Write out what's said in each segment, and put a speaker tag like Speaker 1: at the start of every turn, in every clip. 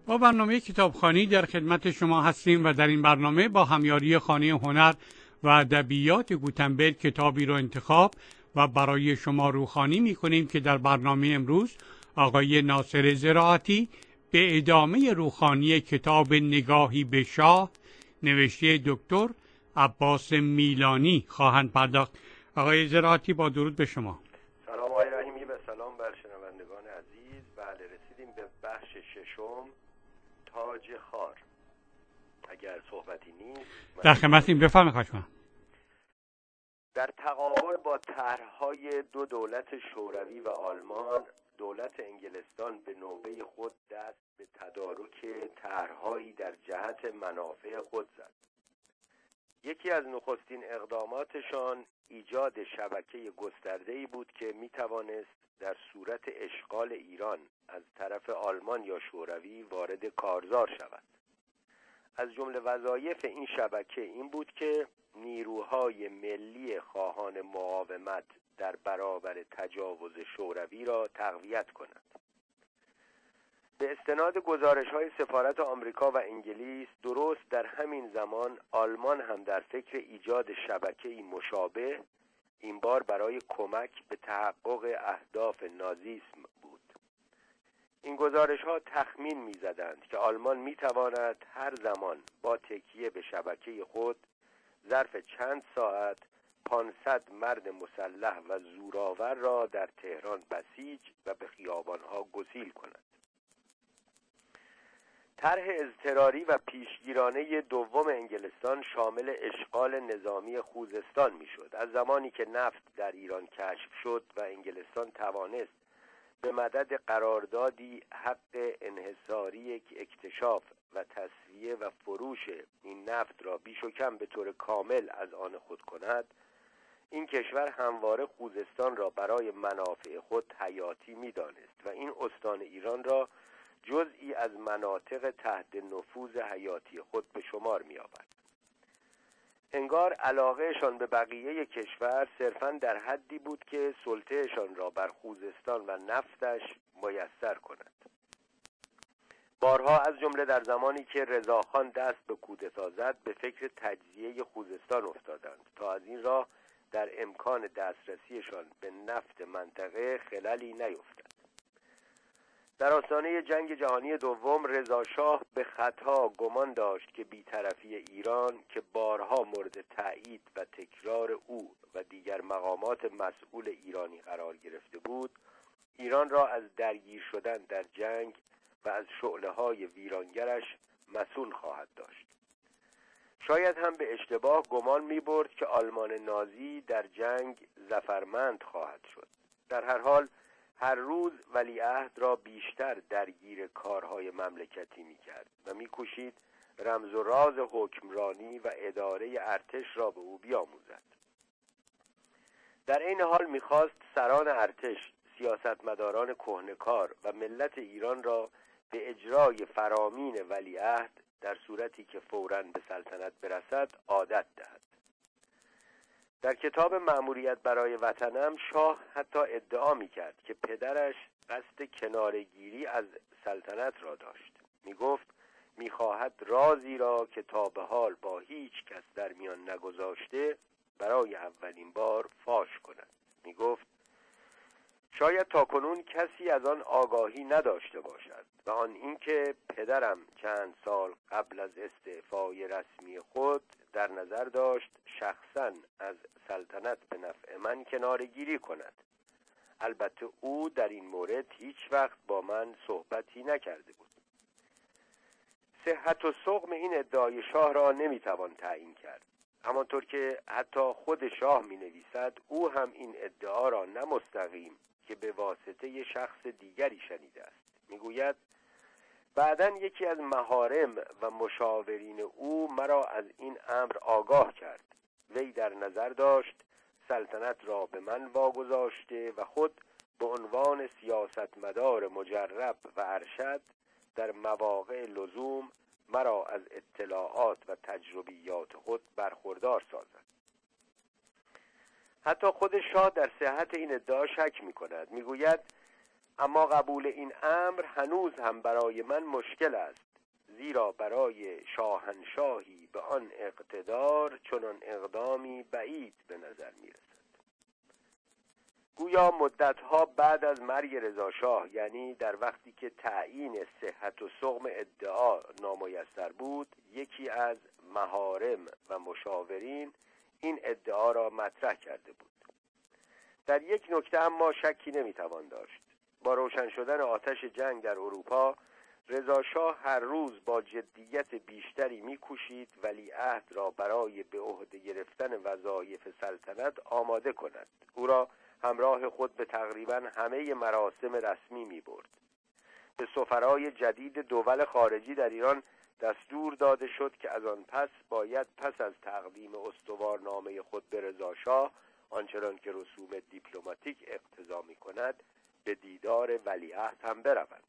Speaker 1: با برنامه کتابخوانی در خدمت شما هستیم و در این برنامه با همیاری خانه هنر و ادبیات گوتنبرگ کتابی رو انتخاب و برای شما روخوانی می‌کنیم که در برنامه امروز آقای ناصر زراعتی به ادامه روخوانی کتاب نگاهی به شاه نوشته دکتر عباس میلانی خواهند پرداخت. آقای زراعتی با درود به شما.
Speaker 2: سلام آقای رحیمی و سلام بر شنوندگان عزیز. بله، رسیدیم به بخش ششم، تاج خار. اگر صحبتی نیست
Speaker 1: در خدمتیم، بفرمایید خواهش می‌کنم.
Speaker 2: در تقابل با طرح‌های دو دولت شوروی و آلمان، دولت انگلستان به نوبه خود دست به تدارک طرح‌هایی در جهت منافع خود زد. یکی از نخستین اقداماتشان ایجاد شبکه گسترده‌ای بود که می‌توانست در صورت اشغال ایران از طرف آلمان یا شوروی وارد کارزار شود. از جمله وظایف این شبکه این بود که نیروهای ملی خواهان مقاومت در برابر تجاوز شوروی را تقویت کند. به استناد گزارش‌های سفارت آمریکا و انگلیس، درست در همین زمان آلمان هم در فکر ایجاد شبکه‌ای مشابه، این بار برای کمک به تحقق اهداف نازیسم بود. این گزارش‌ها تخمین می‌زدند که آلمان می‌تواند هر زمان با تکیه به شبکه خود ظرف چند ساعت 500 مرد مسلح و زورآور را در تهران بسیج و به خیابان‌ها گسیل کند. طرح اضطراری و پیشگیرانه دوم انگلستان شامل اشغال نظامی خوزستان می‌شد. از زمانی که نفت در ایران کشف شد و انگلستان توانست به مدد قراردادی حق انحصاری اکتشاف و تصفیه و فروش این نفت را بیش و کم به طور کامل از آن خود کند، این کشور همواره خوزستان را برای منافع خود حیاتی می‌دانست و این استان ایران را جزئی از مناطق تحت نفوذ حیاتی خود به شمار می‌آورد. انگار علاقهشان به بقیه کشور صرفاً در حدی بود که سلطهشان را بر خوزستان و نفتش میسر کند. بارها از جمله در زمانی که رضاخان دست به کودتا زد به فکر تجزیه خوزستان افتادند تا از این راه در امکان دسترسیشان به نفت منطقه خللی نیفتد. در آستانه جنگ جهانی دوم رضا شاه به خطا گمان داشت که بی‌طرفی ایران که بارها مورد تأیید و تکرار او و دیگر مقامات مسئول ایرانی قرار گرفته بود، ایران را از درگیر شدن در جنگ و از شعله‌های ویرانگرش مصون خواهد داشت. شاید هم به اشتباه گمان می‌برد که آلمان نازی در جنگ ظفرمند خواهد شد. در هر حال هر روز ولیعهد را بیشتر درگیر کارهای مملکتی می‌کرد و می‌کوشید رمز و راز حکمرانی و اداره ارتش را به او بیاموزد. در این حال می‌خواست سران ارتش، سیاستمداران کهنه‌کار و ملت ایران را به اجرای فرامین ولیعهد در صورتی که فوراً به سلطنت برسد عادت دهد. در کتاب مأموریت برای وطنم شاه حتی ادعا می‌کرد که پدرش قصد کناره‌گیری از سلطنت را داشت. می‌گفت می‌خواهد رازی را که تا به حال با هیچ کس در میان نگذاشته برای اولین بار فاش کند. می‌گفت شاید تاکنون کسی از آن آگاهی نداشته باشد و آن اینکه پدرم چند سال قبل از استعفای رسمی خود در نظر داشت شخصاً از سلطنت به نفع من کناره‌گیری کند. البته او در این مورد هیچ وقت با من صحبتی نکرده بود. صحت و سقم این ادعای شاه را نمیتوان تعیین کرد. همانطور که حتی خود شاه می‌نویسد، او هم این ادعا را نه مستقیم که به واسطه شخص دیگری شنیده است. میگوید بعداً یکی از محارم و مشاورین او مرا از این امر آگاه کرد. وی در نظر داشت سلطنت را به من واگذاشته و خود به عنوان سیاستمدار مجرب و ارشد در مواقع لزوم مرا از اطلاعات و تجربیات خود برخوردار سازد. حتی خود شاه در صحت این ادعا شک می‌کند. میگوید اما قبول این امر هنوز هم برای من مشکل است، زیرا برای شاهنشاهی به آن اقتدار چنان اقدامی بعید به نظر می‌رسد. گویا مدتها بعد از مرگ رضاشاه، یعنی در وقتی که تعیین صحت و سقم ادعا نامیسر بود، یکی از محارم و مشاورین این ادعا را مطرح کرده بود. در یک نکته اما شکی نمیتوان داشت. با روشن شدن آتش جنگ در اروپا، رضاشاه هر روز با جدیت بیشتری می‌کوشید ولیعهد را برای به عهده گرفتن وظایف سلطنت آماده کند. او را همراه خود به تقریباً همه مراسم رسمی می‌برد. به سفرای جدید دول خارجی در ایران دستور داده شد که از آن پس باید پس از تقدیم استوارنامه خود به رضاشاه، آنچنان که رسوم دیپلماتیک اقتضا می‌کند، به دیدار ولیعهد هم بروند.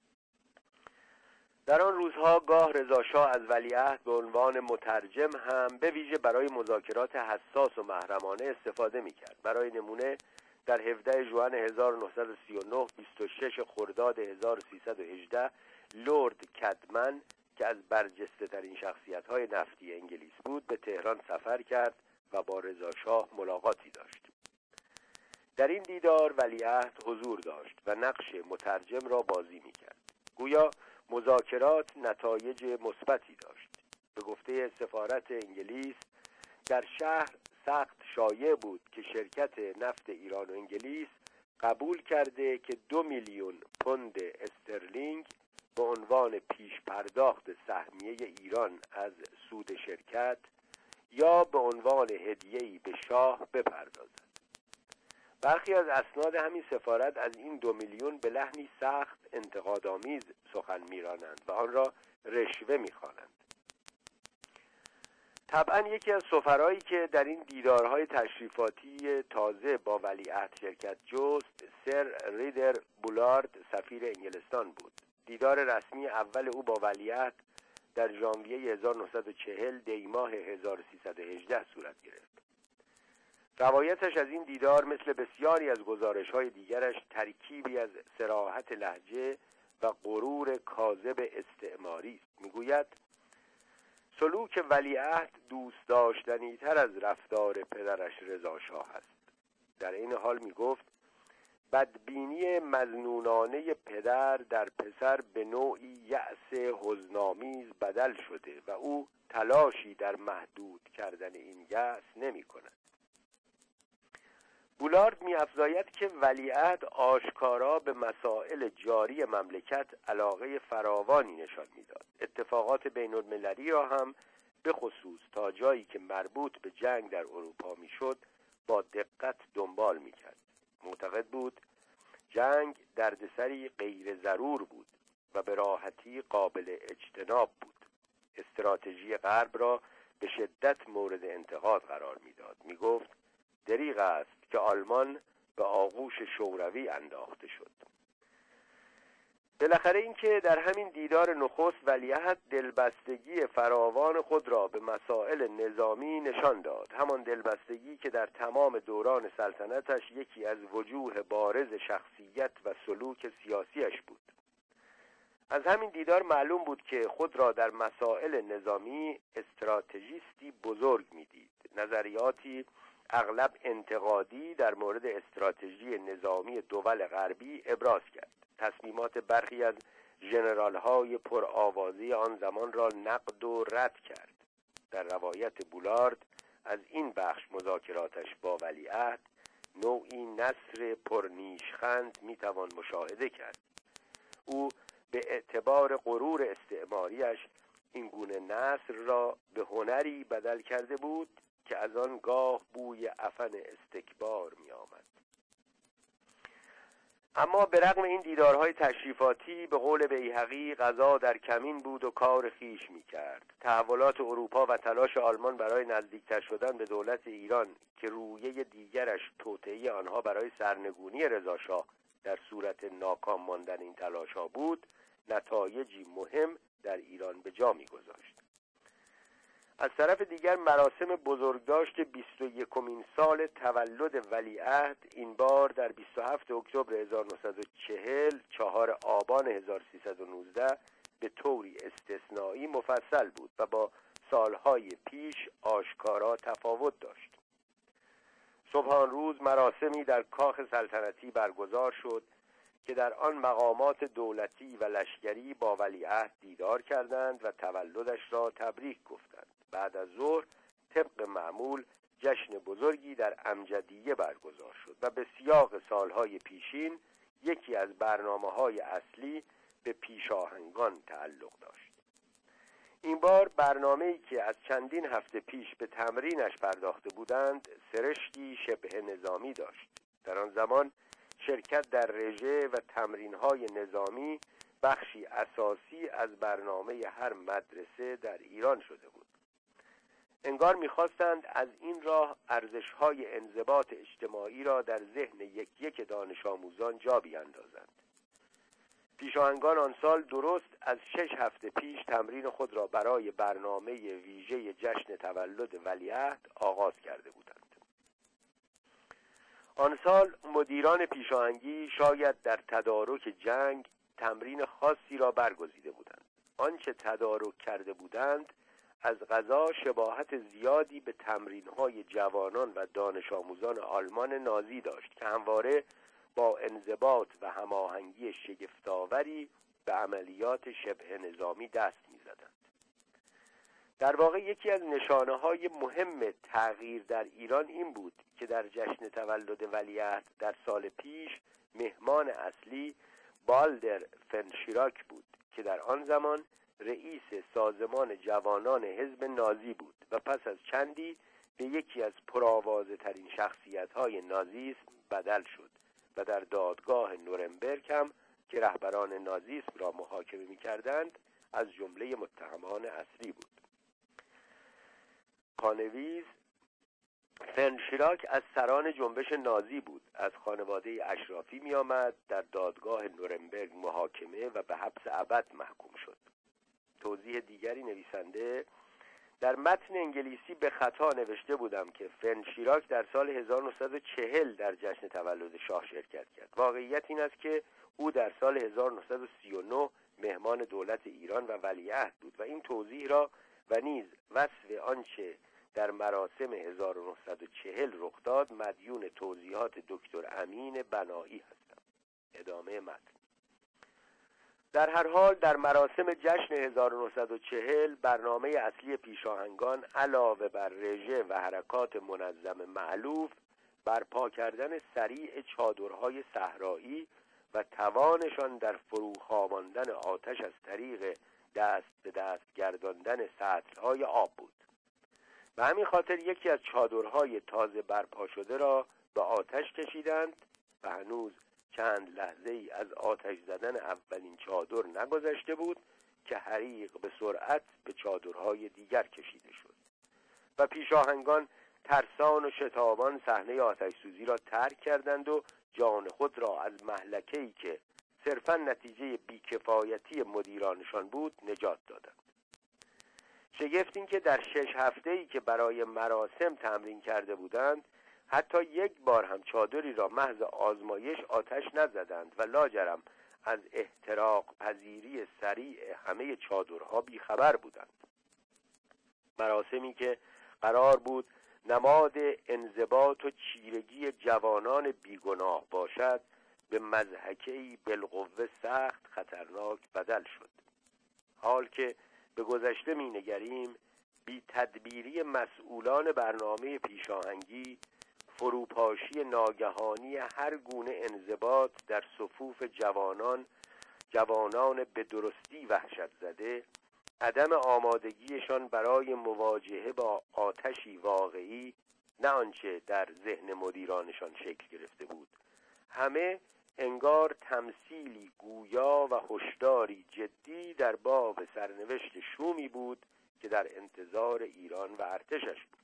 Speaker 2: در آن روزها گاه رضاشاه از ولیعهد به عنوان مترجم هم به ویژه برای مذاکرات حساس و محرمانه استفاده می‌کرد. برای نمونه در 17 ژوئن 1939 26 خرداد 1318 لرد کدمن که از برجسته‌ترین شخصیت‌های نفتی انگلیس بود به تهران سفر کرد و با رضاشاه ملاقاتی داشت. در این دیدار ولیعهد حضور داشت و نقش مترجم را بازی می‌کرد. گویا مذاکرات نتایج مثبتی داشت. به گفته سفارت انگلیس در شهر سخت شایع بود که شرکت نفت ایران و انگلیس قبول کرده که 2 میلیون پوند استرلینگ به عنوان پیش پرداخت سهمیه ایران از سود شرکت یا به عنوان هدیه‌ای به شاه بپردازد. برخی از اسناد همین سفارت از این 2 میلیون به لحنی سخت انتقادآمیز سخن می‌رانند و آن را رشوه می‌خوانند. طبعا یکی از سفرایی که در این دیدارهای تشریفاتی تازه با ولیعهد شرکت جست سر ریدر بولارد سفیر انگلستان بود. دیدار رسمی اول او با ولیعهد در ژانویه 1940 دی‌ماه 1318 صورت گرفت. روایتش از این دیدار مثل بسیاری از گزارش‌های دیگرش ترکیبی از صراحت لهجه و غرور کاذب استعماری است. می‌گوید سلوک ولیعهد دوست داشتنی تر از رفتار پدرش رضاشاه است. در این حال می‌گفت بدبینی مظنونانه پدر در پسر به نوعی یأس حزن‌آمیز بدل شده و او تلاشی در محدود کردن این یأس نمی‌کند. بولارد می‌افزاید که ولیعهد آشکارا به مسائل جاری مملکت علاقه فراوانی نشان می‌داد. اتفاقات بین‌المللی را هم به خصوص تا جایی که مربوط به جنگ در اروپا می‌شد با دقت دنبال می‌کرد. معتقد بود جنگ دردسری غیر ضرور بود و به راحتی قابل اجتناب بود. استراتژی غرب را به شدت مورد انتقاد قرار می‌داد. می‌گفت دریغ است که آلمان به آغوش شوروی انداخته شد. بالاخره اینکه در همین دیدار نخست ولیعهد دلبستگی فراوان خود را به مسائل نظامی نشان داد، همان دلبستگی که در تمام دوران سلطنتش یکی از وجوه بارز شخصیت و سلوک سیاسیش بود. از همین دیدار معلوم بود که خود را در مسائل نظامی استراتژیستی بزرگ می‌دید. نظریاتی اغلب انتقادی در مورد استراتژی نظامی دول غربی ابراز کرد. تصمیمات برخی از ژنرال‌های پرآوازه آن زمان را نقد و رد کرد. در روایت بولارد از این بخش مذاکراتش با ولیعهد نوعی نثر پرنیشخند میتوان مشاهده کرد. او به اعتبار غرور استعماریش این گونه نثر را به هنری بدل کرده بود که از آن گاه بوی عفن استکبار می آمد. اما به رغم این دیدارهای تشریفاتی به قول بیهقی قضا در کمین بود و کار خیش می کرد. تحولات اروپا و تلاش آلمان برای نزدیکتر شدن به دولت ایران که رویه دیگرش توطئه آنها برای سرنگونی رضاشاه در صورت ناکام ماندن این تلاش‌ها بود، نتایجی مهم در ایران به جا می گذاشت. از طرف دیگر مراسم بزرگداشت 21مین سال تولد ولیعهد این بار در 27 اکتبر 1940 4 آبان 1319 به طوری استثنایی مفصل بود و با سالهای پیش آشکارا تفاوت داشت. صبح آن روز مراسمی در کاخ سلطنتی برگزار شد که در آن مقامات دولتی و لشکری با ولیعهد دیدار کردند و تولدش را تبریک گفتند. بعد از ظهر طبق معمول جشن بزرگی در امجدیه برگزار شد و به سیاق سالهای پیشین یکی از برنامه‌های اصلی به پیشاهنگان تعلق داشت. این بار برنامه‌ای که از چندین هفته پیش به تمرینش پرداخته بودند سرشتی شبه نظامی داشت. در آن زمان شرکت در رژه و تمرین‌های نظامی بخشی اساسی از برنامه هر مدرسه در ایران شده بود. انگار می‌خواستند از این راه ارزش‌های انضباط اجتماعی را در ذهن یک دانش آموزان جا بیاندازند. پیشاهنگان آن سال درست از 6 هفته پیش تمرین خود را برای برنامه ویژه جشن تولد ولیعهد آغاز کرده بودند. آن سال مدیران پیشاهنگی شاید در تدارک جنگ تمرین خاصی را برگزیده بودند. آنچه تدارک کرده بودند از قضا شباهت زیادی به تمرین‌های جوانان و دانش آموزان آلمان نازی داشت که همواره با انضباط و هماهنگی شگفت‌آوری به عملیات شبه نظامی دست می‌زدند. در واقع یکی از نشانه‌های مهم تغییر در ایران این بود که در جشن تولد ولیعهد در سال پیش مهمان اصلی بالدر فنشیراک بود که در آن زمان رئیس سازمان جوانان حزب نازی بود و پس از چندی به یکی از پرآوازه ترین شخصیت‌های نازیسم بدل شد و در دادگاه نورنبرگ هم که رهبران نازیسم را محاکمه می‌کردند از جمله متهمان اصلی بود. پانویز فنشیراک از سران جنبش نازی بود. از خانواده اشرافی می آمد، در دادگاه نورنبرگ محاکمه و به حبس ابد محکوم شد. توضیح دیگری نویسنده در متن انگلیسی به خطا نوشته بودم که فنشیراک در سال 1940 در جشن تولد شاه شرکت کرد. واقعیت این است که او در سال 1939 مهمان دولت ایران و ولیعهد بود و این توضیح را و نیز وصف آنچه در مراسم 1940 رخ داد مدیون توضیحات دکتر امین بنایی هستم. ادامه متن. در هر حال در مراسم جشن 1940 برنامه اصلی پیشاهنگان علاوه بر رژه و حرکات منظم مألوف برپا کردن سریع چادرهای صحرایی و توانشان در فروخواباندن آتش از طریق دست به دست گرداندن سطل‌های آب بود. به همین خاطر یکی از چادرهای تازه برپا شده را به آتش کشیدند و هنوز چند لحظه ای از آتش زدن اولین چادر نگذشته بود که حریق به سرعت به چادرهای دیگر کشیده شد و پیشاهنگان ترسان و شتابان صحنه آتش سوزی را ترک کردند و جان خود را از مهلکه‌ای که صرفاً نتیجه بیکفایتی مدیرانشان بود نجات دادند. شگفت این که در 6 هفته‌ای که برای مراسم تمرین کرده بودند حتی یک بار هم چادری را محض آزمایش آتش نزدند و لاجرم از احتراق پذیری سریع همه چادرها بیخبر بودند. مراسمی که قرار بود نماد انضباط و چیرگی جوانان بیگناه باشد به مضحکه‌ای بالقوه سخت خطرناک بدل شد. حال که به گذشته می‌نگریم بی تدبیری مسئولان برنامه پیشاهنگی، فروپاشی ناگهانی هر گونه انضباط در صفوف جوانان به درستی وحشت زده، عدم آمادگیشان برای مواجهه با آتشی واقعی نه آنچه در ذهن مدیرانشان شکل گرفته بود، همه انگار تمثیلی گویا و هشداری جدی در باب سرنوشت شومی بود که در انتظار ایران و ارتشش بود.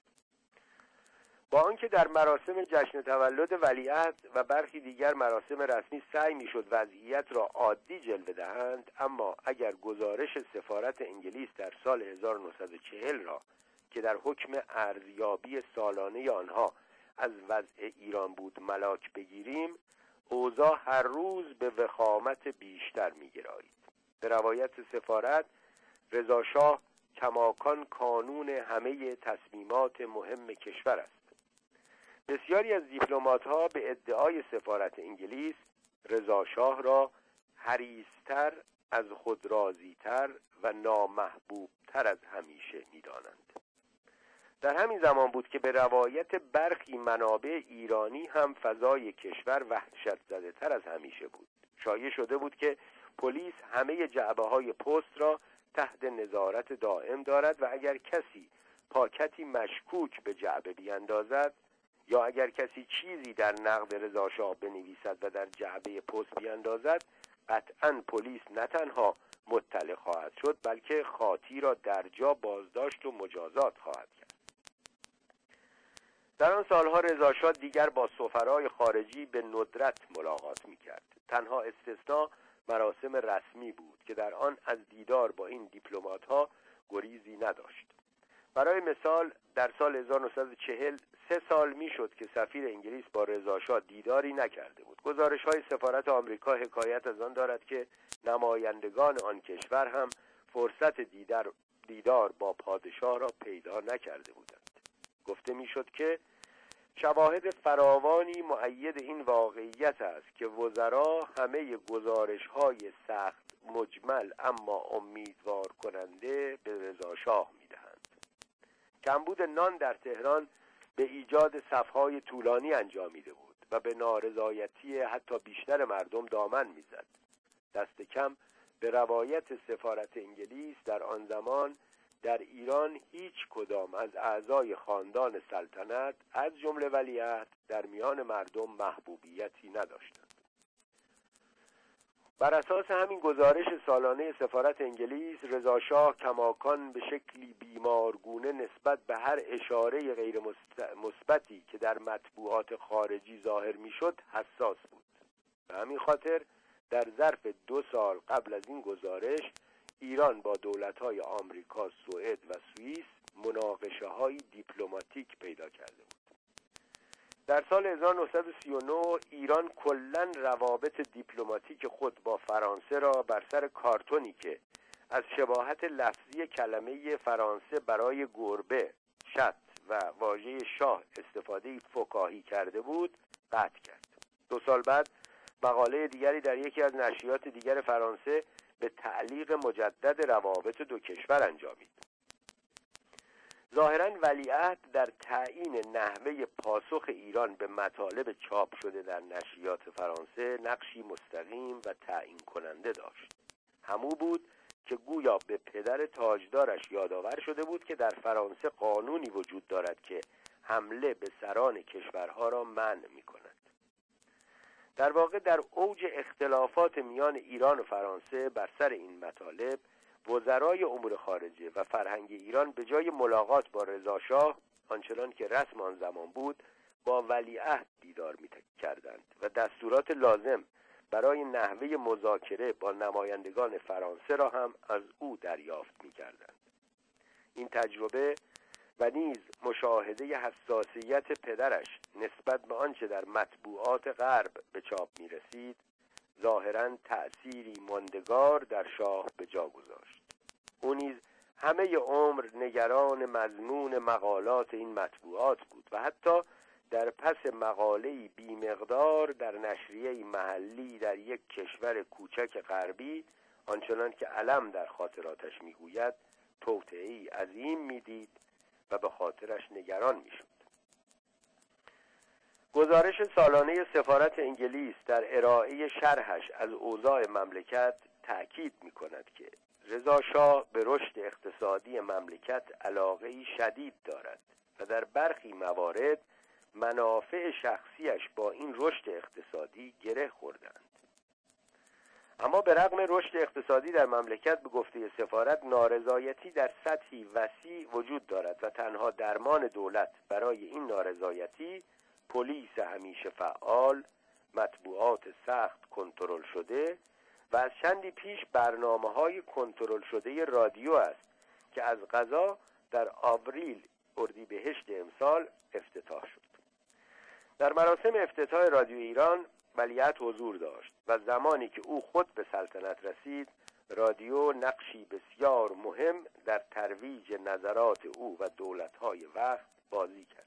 Speaker 2: با آنکه در مراسم جشن تولد ولیعهد و برخی دیگر مراسم رسمی سعی می‌شد وضعیت را عادی جلوه دهند، اما اگر گزارش سفارت انگلیس در سال 1940 را که در حکم ارزیابی سالانه آنها از وضع ایران بود ملاک بگیریم، اوضاع هر روز به وخامت بیشتر می‌گرایید. به روایت سفارت، رضا شاه کماکان کانون همه تصمیمات مهم کشور است. بسیاری از دیپلمات‌ها به ادعای سفارت انگلیس رضا شاه را حریص‌تر، از خود راضی‌تر و نامحبوب‌تر از همیشه می‌دانند. در همین زمان بود که به روایت برخی منابع ایرانی هم فضای کشور وحشت‌زده‌تر از همیشه بود. شایع شده بود که پلیس همه جعبه‌های پست را تحت نظارت دائم دارد و اگر کسی پاکتی مشکوک به جعبه بیاندازد یا اگر کسی چیزی در نقد رضا شاه بنویسد و در جعبه پست بیاندازد، قطعاً پلیس نه تنها مطلع خواهد شد بلکه خاطی را در جا بازداشت و مجازات خواهد کرد. در آن سالها رضا شاه دیگر با سفرای خارجی به ندرت ملاقات می‌کرد. تنها استثناء مراسم رسمی بود که در آن از دیدار با این دیپلمات‌ها گریزی نداشت. برای مثال در سال 1940 3 سال میشد که سفیر انگلیس با رضا شاه دیداری نکرده بود. گزارش‌های سفارت آمریکا حکایت از آن دارد که نمایندگان آن کشور هم فرصت دیدار با پادشاه را پیدا نکرده بودند. گفته میشد که شواهد فراوانی مؤید این واقعیت است که وزرا همه گزارش‌های سخت مجمل اما امیدوار کننده به رضا شاه می‌دهند. کمبود نان در تهران به ایجاد صف‌های طولانی انجامیده بود و به نارضایتی حتی بیشتر مردم دامن می‌زد. دست کم به روایت سفارت انگلیس در آن زمان در ایران هیچ کدام از اعضای خاندان سلطنت از جمله ولیعهد در میان مردم محبوبیتی نداشتند. بر اساس همین گزارش سالانه سفارت انگلیس، رضا شاه کماکان به شکلی بیمارگونه نسبت به هر اشاره غیر مثبتی که در مطبوعات خارجی ظاهر میشد حساس بود. به همین خاطر در ظرف 2 سال قبل از این گزارش ایران با دولت‌های آمریکا، سوئد و سوئیس مناقشه‌های دیپلماتیک پیدا کرده بود. در سال 1939 ایران کلاً روابط دیپلماتیک خود با فرانسه را بر سر کارتونی که از شباهت لفظی کلمه فرانسه برای گربه، شط و واژه شاه استفاده فکاهی کرده بود قطع کرد. 2 سال بعد مقاله دیگری در یکی از نشریات دیگر فرانسه به تعلیق مجدد روابط 2 کشور انجامید. ظاهراً ولیعهد در تعیین نحوه پاسخ ایران به مطالب چاپ شده در نشریات فرانسه نقشی مستقیم و تعیین کننده داشت. همو بود که گویا به پدر تاجدارش یادآور شده بود که در فرانسه قانونی وجود دارد که حمله به سران کشورها را منع می‌کند. در واقع در اوج اختلافات میان ایران و فرانسه بر سر این مطالب، وزرای امور خارجه و فرهنگ ایران به جای ملاقات با رضا شاه، آنچنان که رسم آن زمان بود، با ولیعهد دیدار می‌کردند و دستورات لازم برای نحوه مذاکره با نمایندگان فرانسه را هم از او دریافت می‌کردند. این تجربه و نیز مشاهده حساسیت پدرش نسبت به آنچه در مطبوعات غرب به چاپ می‌رسید، ظاهراً تأثیری ماندگار در شاه به جا گذاشت. او نیز همه عمر نگران مضمون مقالات این مطبوعات بود و حتی در پس مقاله‌ای بی‌مقدار در نشریه محلی در یک کشور کوچک غربی، آنچنان که علم در خاطراتش می‌گوید، توطئه‌ای عظیم می‌دید و به خاطرش نگران می‌شد. گزارش سالانه سفارت انگلیس در ارائه شرحش از اوضاع مملکت تأکید می‌کند که رضا شاه به رشد اقتصادی مملکت علاقه‌ای شدید دارد و در برخی موارد منافع شخصیش با این رشد اقتصادی گره خوردند. اما به رغم رشد اقتصادی در مملکت، به گفته سفارت، نارضایتی در سطحی وسیع وجود دارد و تنها درمان دولت برای این نارضایتی پلیس همیشه فعال، مطبوعات سخت کنترل شده و از چندی پیش برنامه‌های کنترل شده رادیو است که از قضا در آوریل اردیبهشت امسال افتتاح شد. در مراسم افتتاح رادیو ایران ولیعهد حضور داشت و زمانی که او خود به سلطنت رسید، رادیو نقشی بسیار مهم در ترویج نظرات او و دولت‌های وقت بازی کرد.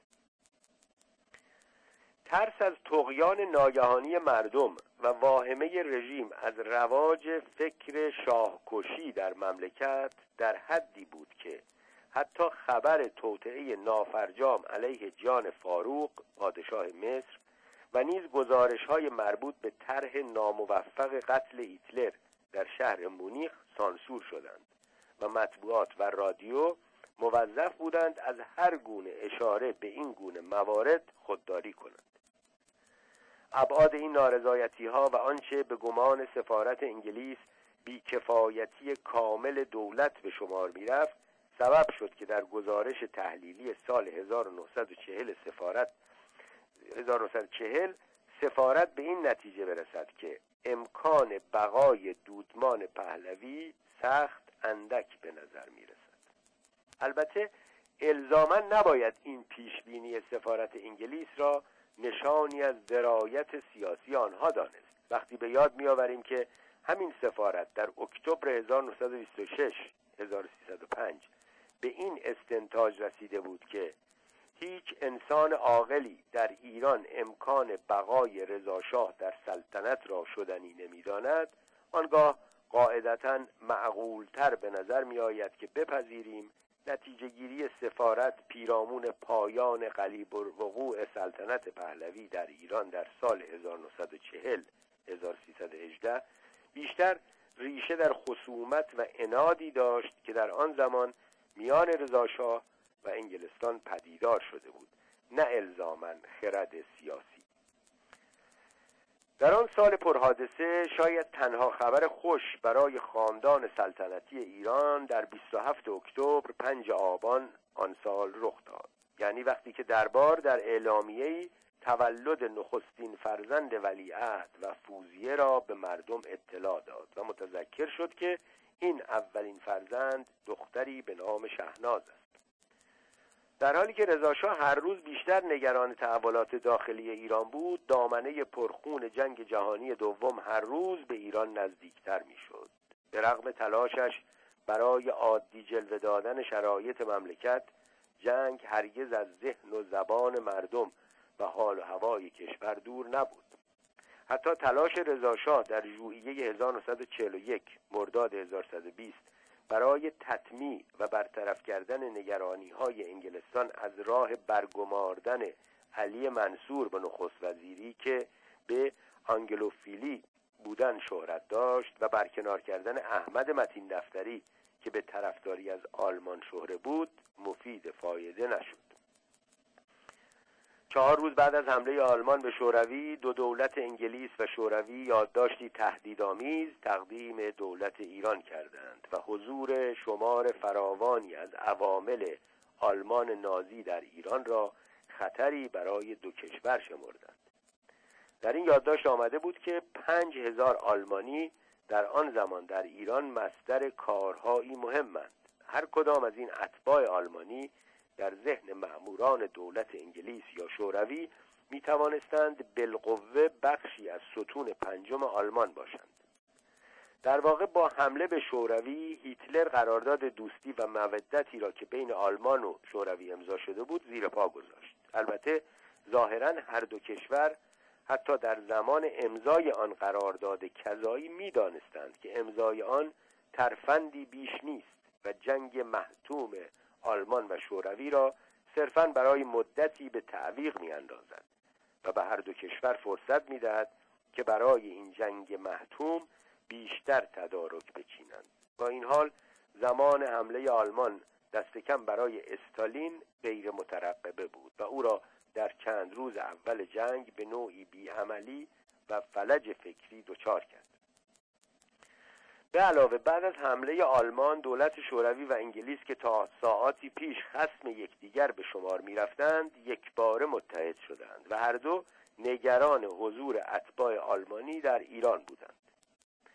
Speaker 2: ترس از طغیان ناگهانی مردم و واهمه رژیم از رواج فکر شاهکشی در مملکت در حدی بود که حتی خبر توطئه نافرجام علیه جان فاروق پادشاه مصر و نیز گزارش‌های مربوط به طرح ناموفق قتل هیتلر در شهر مونیخ سانسور شدند و مطبوعات و رادیو موظف بودند از هر گونه اشاره به این گونه موارد خودداری کنند. ابعاد این نارضایتی‌ها و آنچه به گمان سفارت انگلیس بی‌کفایتی کامل دولت به شمار می‌رفت سبب شد که در گزارش تحلیلی سال 1940 سفارت به این نتیجه برسد که امکان بقای دودمان پهلوی سخت اندک به نظر می‌رسد. البته الزاماً نباید این پیشبینی سفارت انگلیس را نشانی از درایت سیاسی آنها دانست. وقتی به یاد می‌آوریم که همین سفارت در اکتبر 1325 به این استنتاج رسیده بود که هیچ انسان عاقلی در ایران امکان بقای رضاشاه در سلطنت را شدنی نمی‌داند، آنگاه قاعدتاً معقول‌تر به نظر می‌آید که بپذیریم نتیجه گیری سفارت پیرامون پایان قلیب الوقوع سلطنت پهلوی در ایران در سال 1340-1318 بیشتر ریشه در خصومت و عنادی داشت که در آن زمان میان رضاشاه و انگلستان پدیدار شده بود، نه الزاماً خرد سیاسی. در آن سال پرحادثه شاید تنها خبر خوش برای خاندان سلطنتی ایران در 27 اکتبر 5 آبان آن سال رخ داد، یعنی وقتی که دربار در اعلامیه‌ای تولد نخستین فرزند ولیعهد و فوزیه را به مردم اطلاع داد و متذکر شد که این اولین فرزند دختری به نام شهناز است. در حالی که رضاشاه هر روز بیشتر نگران تحولات داخلی ایران بود، دامنه پرخون جنگ جهانی دوم هر روز به ایران نزدیکتر میشد. به رغم تلاشش برای عادی جلوه دادن شرایط مملکت، جنگ هرگز از ذهن و زبان مردم و حال و هوای کشور دور نبود. حتی تلاش رضاشاه در ژوئیه 1941 مرداد 1120 برای تطمیع و برطرف کردن نگرانی‌های انگلستان از راه برگماردن علی منصور به نخست وزیری که به آنگلوفیلی بودن شهرت داشت و برکنار کردن احمد متین دفتری که به طرفداری از آلمان شهره بود مفید فایده نشد. 4 روز بعد از حمله آلمان به شوروی، دو دولت انگلیس و شوروی یادداشتی تهدیدآمیز تقدیم دولت ایران کردند و حضور شمار فراوانی از عوامل آلمان نازی در ایران را خطری برای دو کشور شمردند. در این یادداشت آمده بود که 5000 آلمانی در آن زمان در ایران مصدر کارهایی مهمند. هر کدام از این اتباع آلمانی در ذهن مأموران دولت انگلیس یا شوروی می توانستند بالقوه بخشی از ستون پنجم آلمان باشند. در واقع با حمله به شوروی، هیتلر قرارداد دوستی و مودتی را که بین آلمان و شوروی امضا شده بود زیر پا گذاشت. البته ظاهراً هر دو کشور حتی در زمان امضای آن قرارداد کذایی می دانستند که امضای آن ترفندی بیش نیست و جنگ محتوم آلمان و شوروی را صرفاً برای مدتی به تعویق می اندازد و به هر دو کشور فرصت می دهد که برای این جنگ محتوم بیشتر تدارک بچینند. با این حال زمان حمله آلمان دست کم برای استالین غیر مترقبه بود و او را در چند روز اول جنگ به نوعی بیعملی و فلج فکری دچار کرد. به علاوه بعد از حمله آلمان، دولت شوروی و انگلیس که تا ساعاتی پیش خصم یکدیگر به شمار می رفتند یکباره متحد شدند و هر دو نگران حضور اتباع آلمانی در ایران بودند.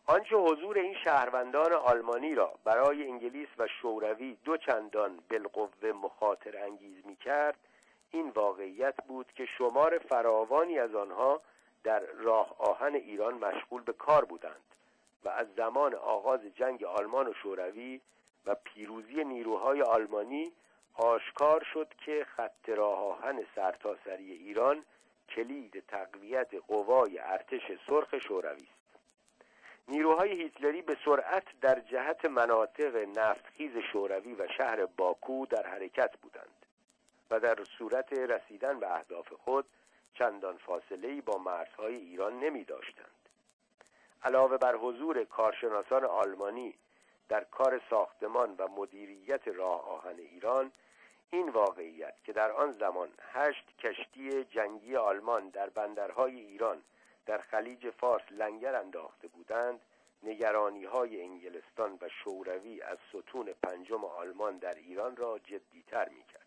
Speaker 2: آنچه حضور این شهروندان آلمانی را برای انگلیس و شوروی دو چندان بالقوه مخاطر انگیز می‌کرد این واقعیت بود که شمار فراوانی از آنها در راه آهن ایران مشغول به کار بودند و از زمان آغاز جنگ آلمان و شوروی و پیروزی نیروهای آلمانی آشکار شد که خط راه آهن سرتاسری ایران کلید تقویت قوای ارتش سرخ شوروی است. نیروهای هیتلری به سرعت در جهت مناطق نفتخیز شوروی و شهر باکو در حرکت بودند و در صورت رسیدن به اهداف خود چندان فاصله‌ای با مرزهای ایران نمی داشتند. علاوه بر حضور کارشناسان آلمانی در کار ساختمان و مدیریت راه آهن ایران، این واقعیت که در آن زمان 8 کشتی جنگی آلمان در بندرهای ایران در خلیج فارس لنگر انداخته بودند، نگرانی‌های انگلستان و شوروی از ستون پنجم آلمان در ایران را جدی‌تر می‌کرد.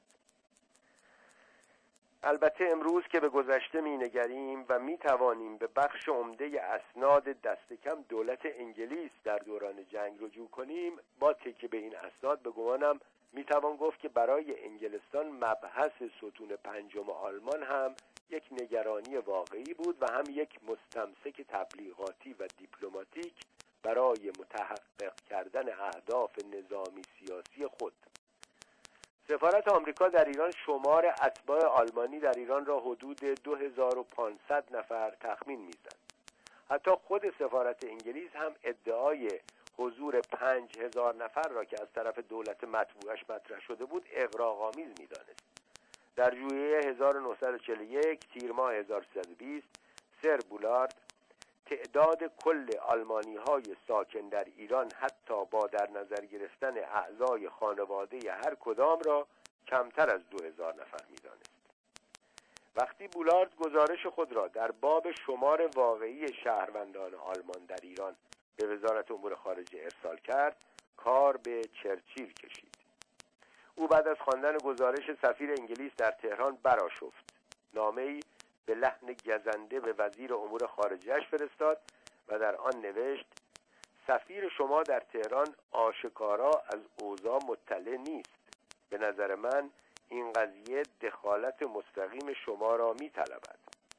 Speaker 2: البته امروز که به گذشته می‌نگریم و می‌توانیم به بخش عمده اسناد دست کم دولت انگلیس در دوران جنگ رجوع کنیم، با تکیه به این اسناد به گمانم می‌توان گفت که برای انگلستان مبحث ستون پنجم آلمان هم یک نگرانی واقعی بود و هم یک مستمسک تبلیغاتی و دیپلماتیک برای متحقق کردن اهداف نظامی سیاسی خود. سفارت آمریکا در ایران شمار اتباع آلمانی در ایران را حدود 2500 نفر تخمین می‌زد. حتی خود سفارت انگلیس هم ادعای حضور 5000 نفر را که از طرف دولت مطبوعش مطرح شده بود اغراق‌آمیز می‌دانست. در ژوئیه 1941 تیر ماه 1320 سر بولارد تعداد کل آلمانی‌های ساکن در ایران حتی با در نظر گرفتن اعضای خانواده هر کدام را کمتر از 2000 نفر می‌دانست. وقتی بولارد گزارش خود را در باب شمار واقعی شهروندان آلمان در ایران به وزارت امور خارجه ارسال کرد، کار به چرچیل کشید. او بعد از خواندن گزارش سفیر انگلیس در تهران برآشفت. نامه‌ای به لحن گزنده به وزیر امور خارجه‌اش فرستاد و در آن نوشت: سفیر شما در تهران آشکارا از اوضاع مطلع نیست. به نظر من این قضیه دخالت مستقیم شما را می‌طلبد.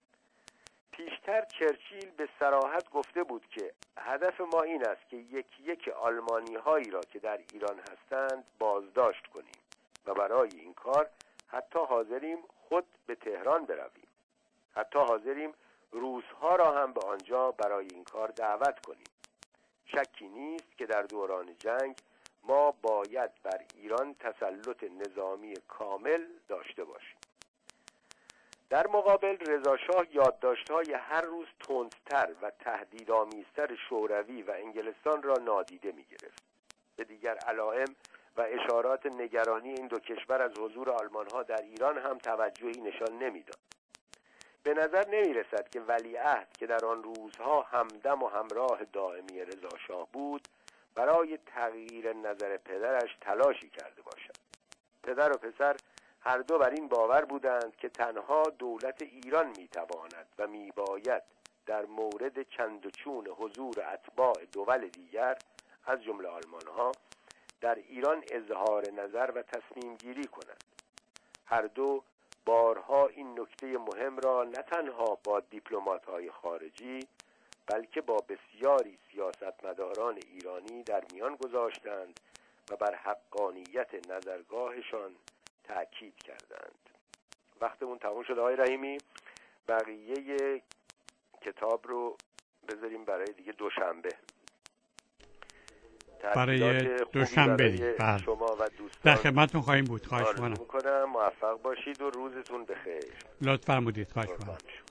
Speaker 2: پیشتر چرچیل به صراحت گفته بود که هدف ما این است که یک آلمانی‌هایی را که در ایران هستند بازداشت کنیم و برای این کار حتی حاضریم خود به تهران برویم. حتی حاضریم روس‌ها را هم به آنجا برای این کار دعوت کنیم. شکی نیست که در دوران جنگ ما باید بر ایران تسلط نظامی کامل داشته باشیم. در مقابل رضا شاه یادداشت‌های هر روز تندتر و تهدیدآمیزتر شوروی و انگلستان را نادیده می‌گرفت. به دیگر علائم و اشارات نگرانی این دو کشور از حضور آلمان‌ها در ایران هم توجهی نشان نمی‌داد. به نظر نمی‌رسد که ولیعهد که در آن روزها همدم و همراه دائمی رضا شاه بود، برای تغییر نظر پدرش تلاشی کرده باشد. پدر و پسر هر دو بر این باور بودند که تنها دولت ایران میتواند و میباید در مورد چند و چون حضور اتباع دول دیگر از جمله آلمان‌ها در ایران اظهار نظر و تصمیم گیری کند. هر دو بارها این نکته مهم را نه تنها با دیپلمات‌های خارجی بلکه با بسیاری سیاستمداران ایرانی در میان گذاشتند و بر حقانیت نظرگاهشان تأکید کردند. وقتمون تموم شد آقای رحیمی، بقیه کتاب رو بذاریم برای دیگه دوشنبه.
Speaker 1: برای دوشنبه
Speaker 2: شما و دوستان
Speaker 1: در خدمتتون خواهیم بود. خواهش
Speaker 2: می‌کنم موفق باشید و روزتون بخیر.
Speaker 1: لطف فرمودید. خواهش می‌کنم.